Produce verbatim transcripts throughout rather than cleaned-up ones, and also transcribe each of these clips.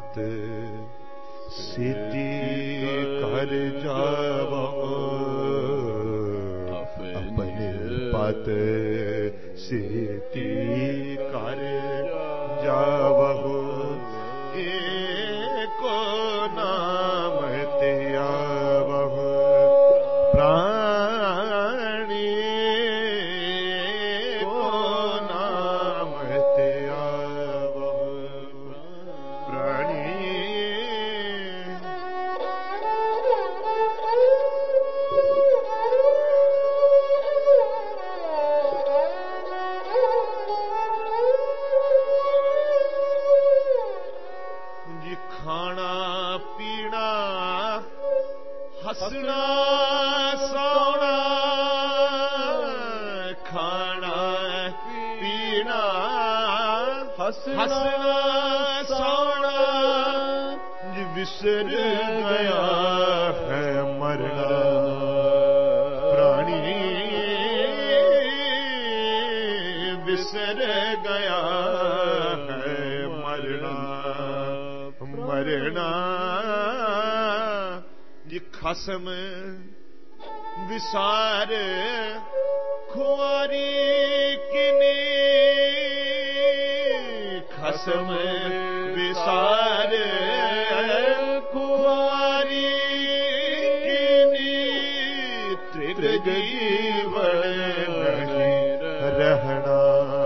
पत सिद्धि कर जावा अपने पत सिद्धि कर जावहु एको नाम त्यावहु प्राणी एको नाम त्यावहु प्राणी हसना सोना खाना पीना हसना सोना विसर गया है मरना प्राणी विसर गया है मरना मरना खसम विसार खुआरी किनी खसम विसार खुआरी किनी त्रिग जीवन नहीं रहना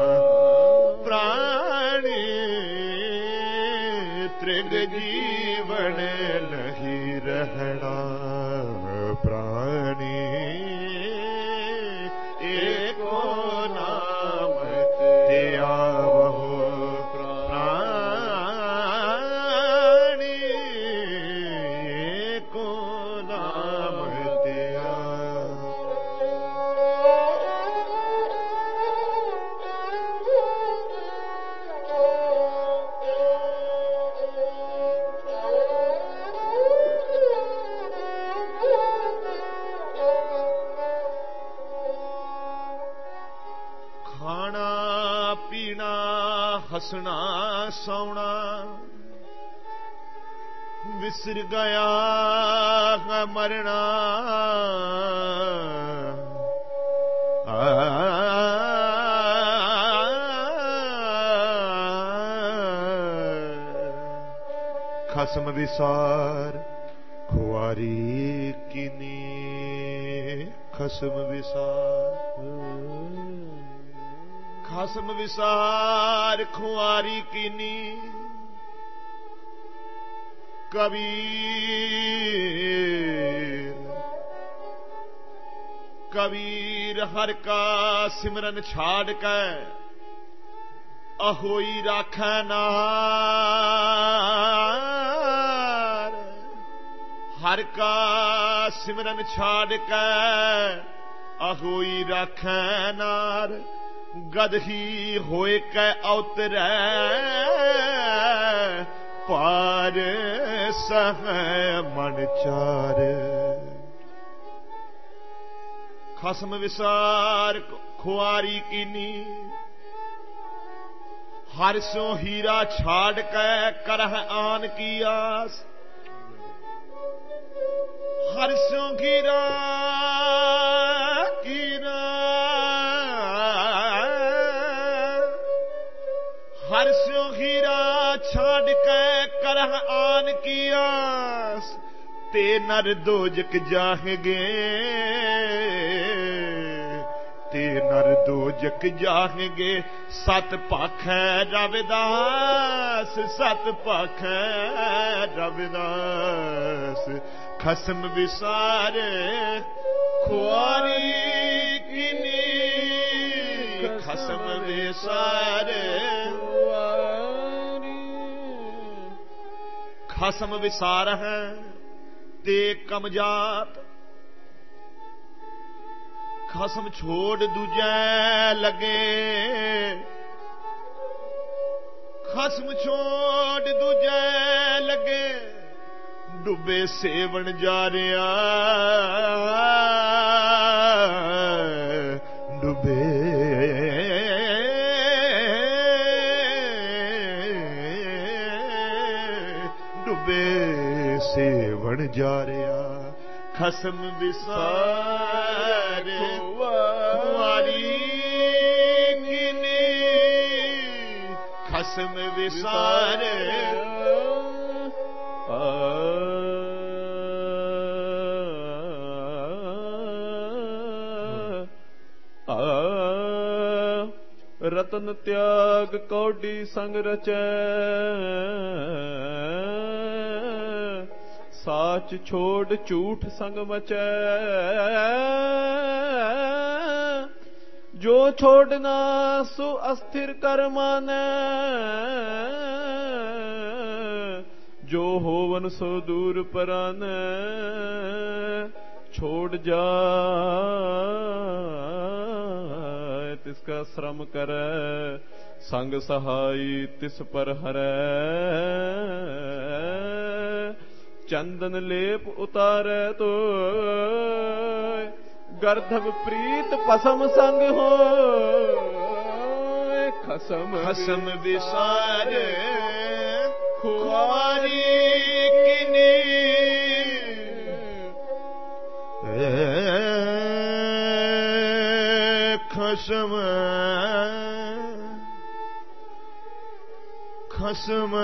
प्राणी त्रिग जीवन नहीं रहना प्राणी एको नाम त्यावहु प्राणी एको नाम त्यावहु हसना सोना विसर गया है मरना खसम विसार खुआरी किनी खसम विसार खसम विसार खुआरी कीनी कबीर कबीर हर का सिमरन छाड़ के अहोई राखै नार हर का सिमरन छाड़ के अहोई राखै नार गदही होए कै अवतरै पार सह मन चार खसम विसार खुआरी कीनी हर सो हीरा छाड़ कै करह आन की आस हर सो हीरा कीरा हर स्यों हीरा छाड़ के करह आन की आस ते नर दोजक जाहेंगे ते नर दोजक जाहेंगे सत पाखै रविदास सत पाखै रविदास खसम विसार खुआरी किनी खसम विसार खसम विसार है ते कमजात खसम छोड़ दूजै लगे खसम छोड़ दूजै लगे डुबे सेवन जा रहा डुबे ਬਣ ਜਾ ਰਿਹਾ ਖਸਮ ਵਿਸਾਰ ਕੁਆਰੀ ਕਿਨੇ ਖਸਮ ਵਿਸਾਰ रतन त्याग कौडी संग रचै साच छोड़ झूठ संग मचै जो छोड़ना सो अस्थिर कर मानै जो होवन सो दूर परानै छोड़ जा तिसका श्रम करे संग सहाई तिस पर हरै चंदन लेप उतारे तो गर्धव प्रीत पसम संग हो खसम खसम विसार खुआरी किने खसम खसम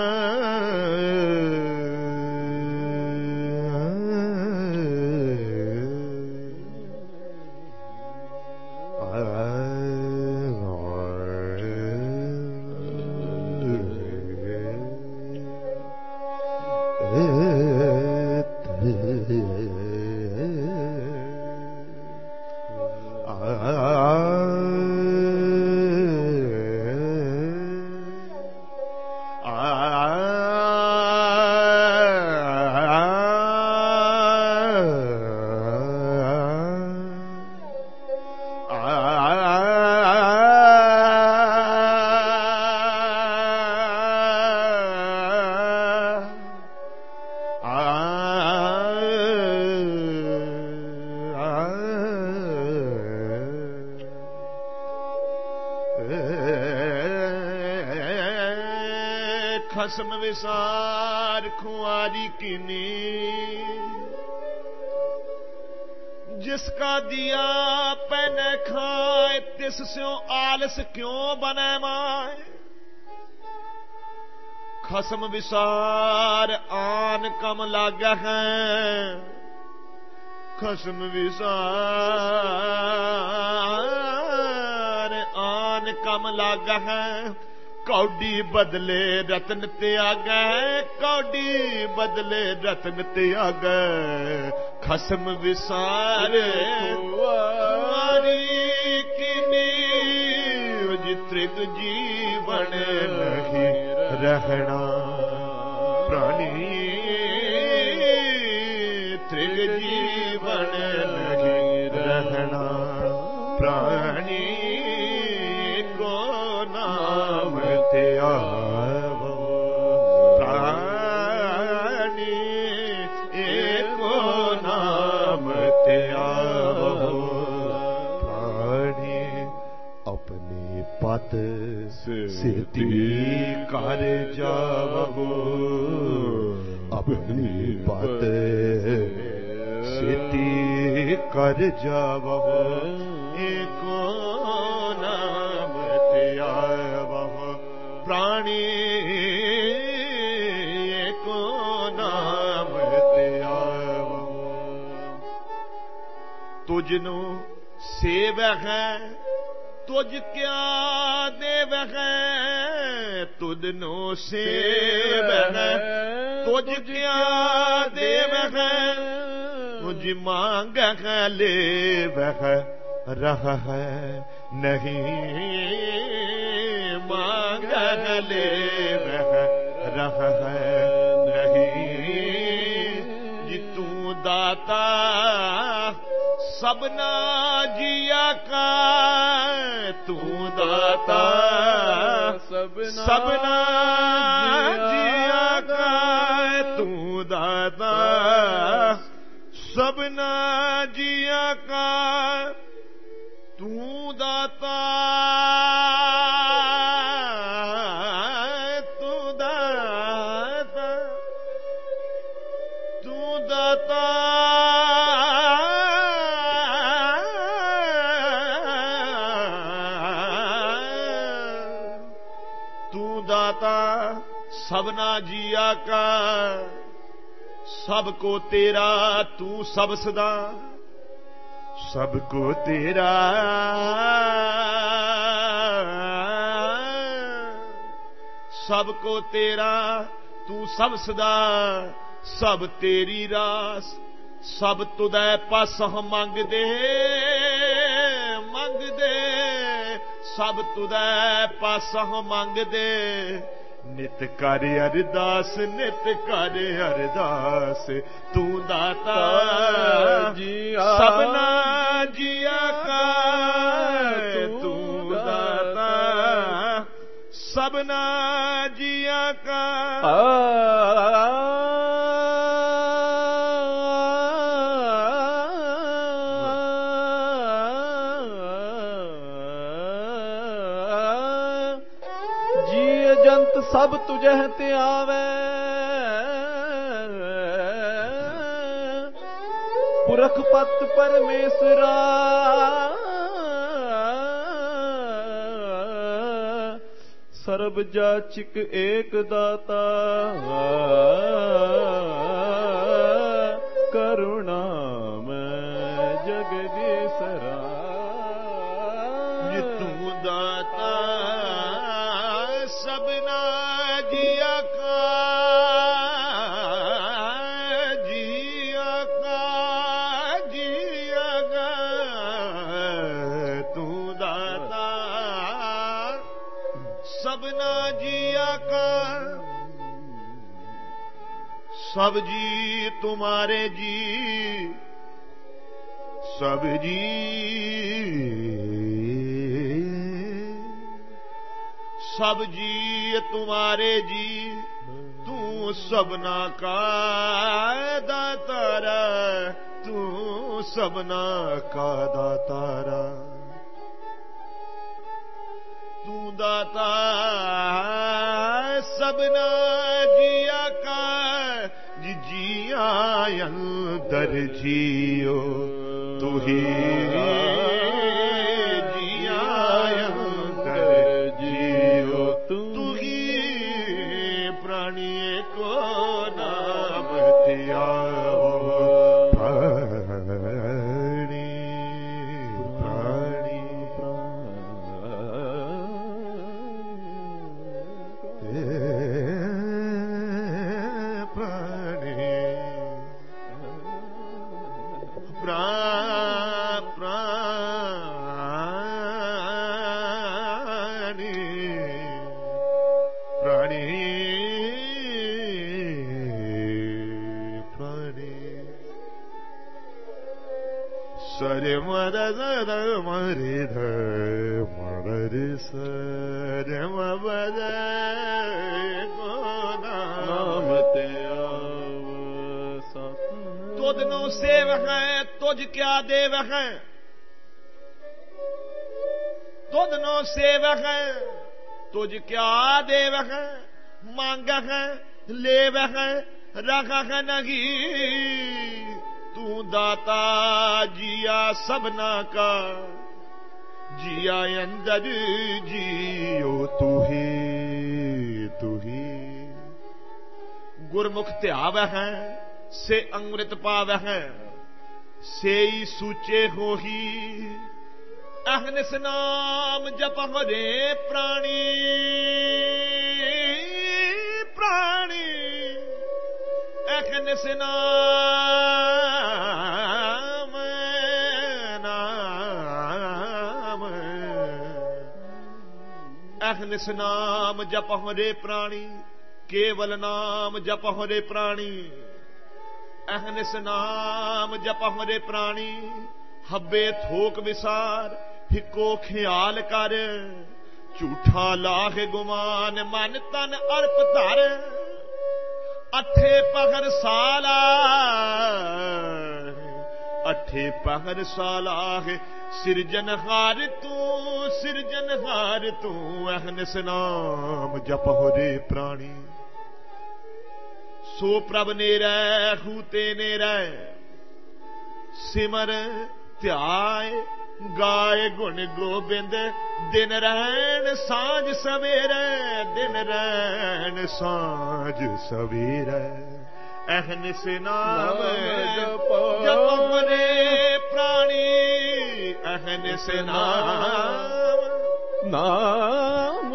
खसम विसार खुआरी किनी जिसका दिया पैने खाए तिस स्यों आलस क्यों बने माए खसम विसार आन कम लागे हैं खसम विसार आन कम लागे हैं कौडी बदले रतन त्यागै कौडी बदले रतन त्यागै खसम विसार कुआरी किनी त्रिग जीवन नहीं रहना प्राणी त्रिग जीवन नहीं रहना प्राणी त्यागो प्राणी एको नाम त्यागो प्राणी अपनी पत सिद्धि कर जावो अपनी पत सिद्धि कर जावो एको नाम त्यागो प्राणी को नाम त्यागो तुझनु सेव है तुझ क्या देव है तुझनु सेव है तुझ क्या देव है मुझ मांग है लेव है रह है नहीं मांग ले वह रह है नहीं जी तू दाता सबना जिया का तू दाता सबना, सबना जिया का तू दाता सबना जिया का तू दाता तू दाता तू दाता दाता सबना जिया का, सबको तेरा तू सब सदा, सबको तेरा सबको तेरा तू सब सदा, सब तेरी रास, सब तुदै पास मंग दे मंग दे, सब तुदै पास मंग दे, नित कर अरदास नित कर अरदास, तू दाता जिया सबना जिया का, तू दाता सबना जिया का। सब तुझह ते आवे, पुरख पत परमेश्वरा, सर्ब जाचिक एक दाता, करुणा में जगदीशरा, तू दाता सबना जिया का, जिया का जिया का, तू दाता सबना जिया का। सब जी तुम्हारे जी, सब जी सब जी तुम्हारे जी, तू सबना का दातारा, तू सबना का दातारा, तू दाता सबना जिया का, जी जिया अंदर जियो तू ही, जिया अंदर जियो तू ही, प्राणी को नाम त्यागो, प्राणी प्राणी प्राणी प्राणी प्राणी सरे मदद मरे ध मरे सरे मबद को नाम ते तुझ नो सेव है, तुझ क्या देव है, तुझ नो सेव है, तुझ क्या देव है, मांग है लेव है, रख है नहीं, तू दाता जिया सबना का, जिया अंदर जियो तू ही तू ही, गुरमुख त्याव है से अमृत पाव है, से ही सूचे हो ही, अहनिस नाम जप हरे प्राणी प्राणी, अहनिस नाम नाम, अहनिस नाम जप हरे प्राणी, केवल नाम जप हरे प्राणी, अहनिस नाम जप हरे प्राणी, हब्बे थोक विसार हिको ख्याल कर, झूठा लाह गुमान मन तन अर्प धर, अठे पहर साला अठे पहर साला है, सिरजनहार तू सिरजनहार तू, अहनिस नाम जप हरे प्राणी, सो प्रभ नेरै हूते नेरै, सिमर ध्याय गाय गुण गोबिंद दिन रैन साँझ सवेरे दिन रैन साँझ सवेरे अहनिस नाम जप रे प्राणी अहनिस नाम नाम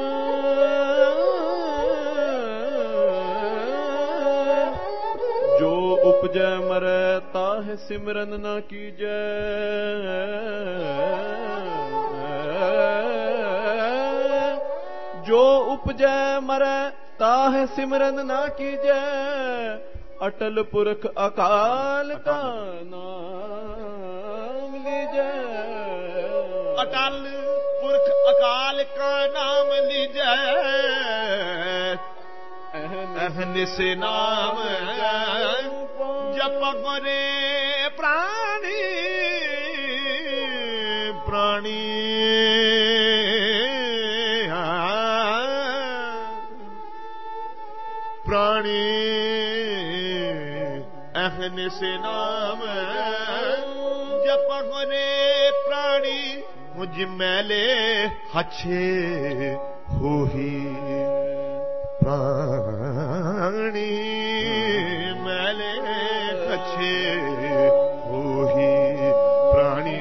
जो उपजै मरै ताहि सिमरन न कीजै जो उपजै मरै ताहि सिमरन न कीजै अटल पुरख अकाल का नाम लीजै अटल पुरख अकाल का नाम लीजै अहनिस नाम जप रे प्राणी प्राणी प्राणी अहनिस नाम जप रे प्राणी मुझ मैले हछे होही प्राणी मैले हछे होही प्राणी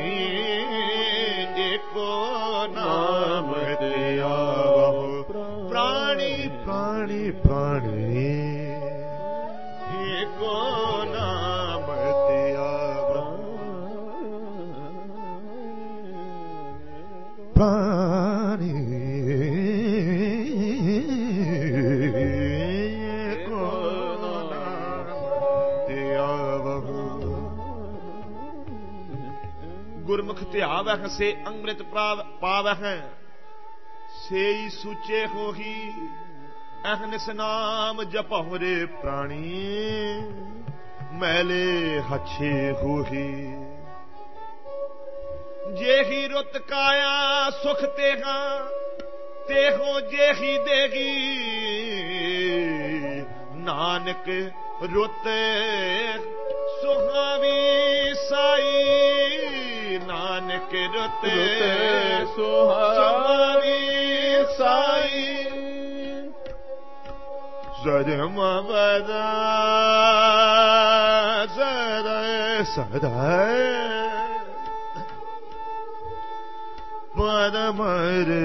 एको नाम दिया प्राणी प्राणी प्राणी एको नाम दिया प्राणी एको नाम दिया गुरमुख ध्यावह से अमृत पावह सेई सूचे होही अहनिस नाम जपहु रे प्राणी मैले हछे होही जेही रुत काया सुख तेहा तेहो जेही देगी नानक रुत सुहावी साई नानक रुत सुहावी साई सदम बदा सदा सदा पदम रे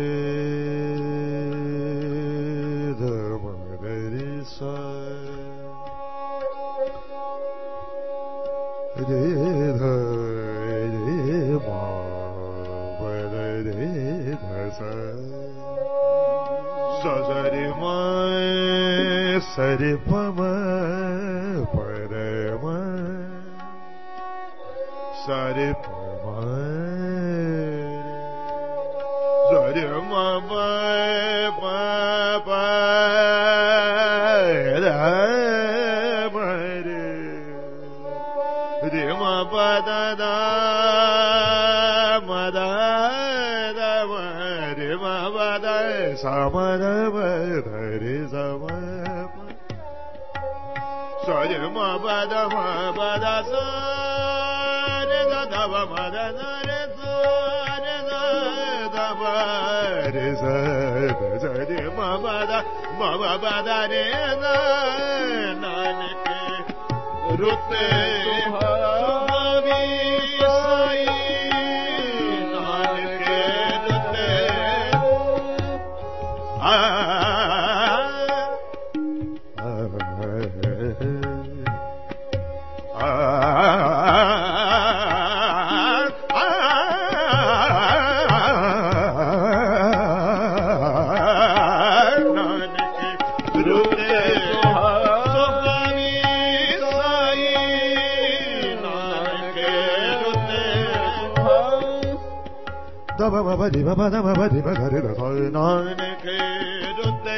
धम रे सा रे ध रे मा पद रे ध सा सरे मा सरे पम परम सरे पम सरे मा प प रे रे मा प दा दा म दा दा म रे मा प दा सा म द रे सा म सा रे मा प दा म प दा सा रे दा दा म दा रे सा रे दा दा म रे सा सा रे मा प दा म प दा रे दा नानक रुत सुहावी साई नानक रुत आ ba di ba ba da ba ba di ba da re da sa nanak rutte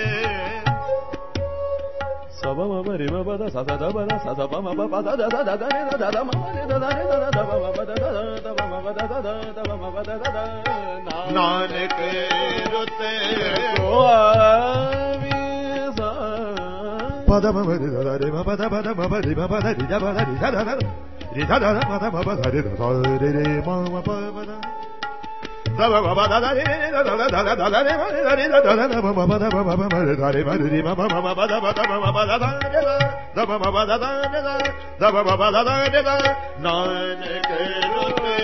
sa ba ma ba re ma ba da sa sa da ba da sa sa ba ma ba ba da da da da re da da da ma re da da re da da ba ma ba da da da ba ma ba da da da ba ma ba da da da nanak rutte ko avi sa pa da ma ba re da re ma ba da ba da ma ba di ba ba da di da ba da di da da ri da da ma da ma ba da re da sa re re ma ma pa ba da da ba ba da da re da da da da da re ma da re da da da ma ma da ba ba ma re da re ma re ma ma ma ba da ba da ma ba da da da ba ba ba da da da ba ba ba da da da nanak rute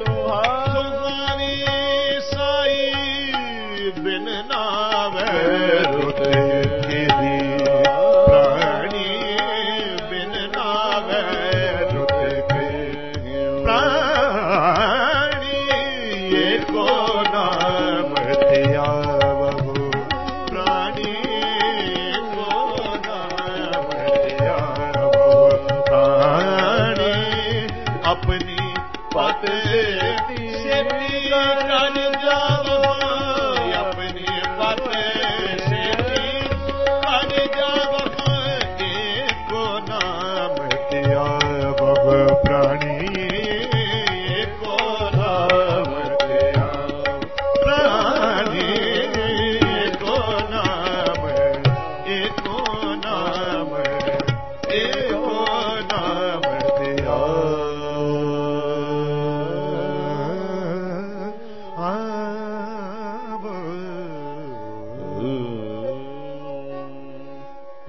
सुहानी साई बिन नावे